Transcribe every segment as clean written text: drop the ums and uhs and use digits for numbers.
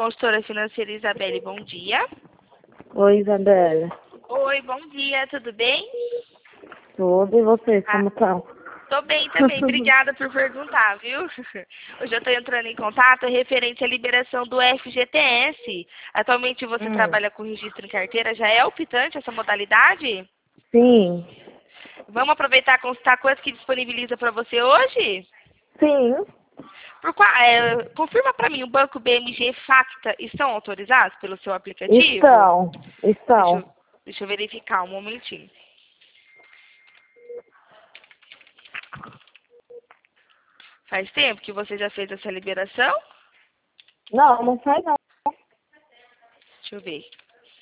consultora financeira Isabelle, bom dia. Oi, Isabela. Oi, bom dia, tudo bem? Tudo, e vocês, como estão? Tô bem também, obrigada por perguntar, viu? Hoje eu estou entrando em contato referente à liberação do FGTS. Atualmente você trabalha com registro em carteira, já é optante essa modalidade? Sim. Vamos aproveitar e consultar quanto que disponibiliza para você hoje? Sim. Confirma para mim, o Banco BMG Facta estão autorizados pelo seu aplicativo? Estão. Deixa eu verificar um momentinho. Faz tempo que você já fez essa liberação? Não, não sai não. Deixa eu ver.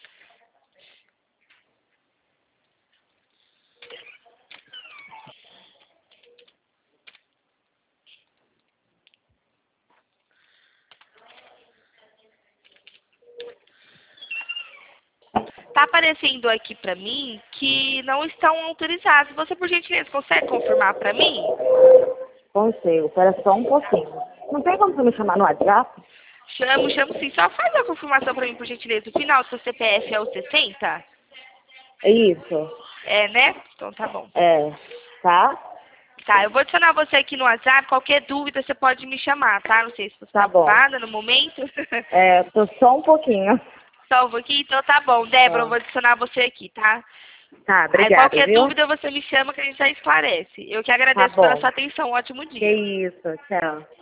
Tá aparecendo aqui para mim que não estão autorizados. Você, por gentileza, consegue confirmar para mim? Consigo, espera só um pouquinho. Não tem como você me chamar no WhatsApp? Chamo sim. Só faz a confirmação para mim, por gentileza. O final do seu CPF é o 60? É isso. É, né? Então tá bom. É. Tá? Tá, eu vou adicionar você aqui no WhatsApp. Qualquer dúvida você pode me chamar, tá? Não sei se você Tá tá bom. ocupada no momento. É, tô só um pouquinho. Salvo aqui, então tá bom. Débora, eu Tá, vou adicionar você aqui, tá? tá, Aí obrigada, qualquer viu? dúvida você me chama que a gente já esclarece. Eu que Tá agradeço pela bom. sua atenção. Ótimo Que dia. isso, tchau.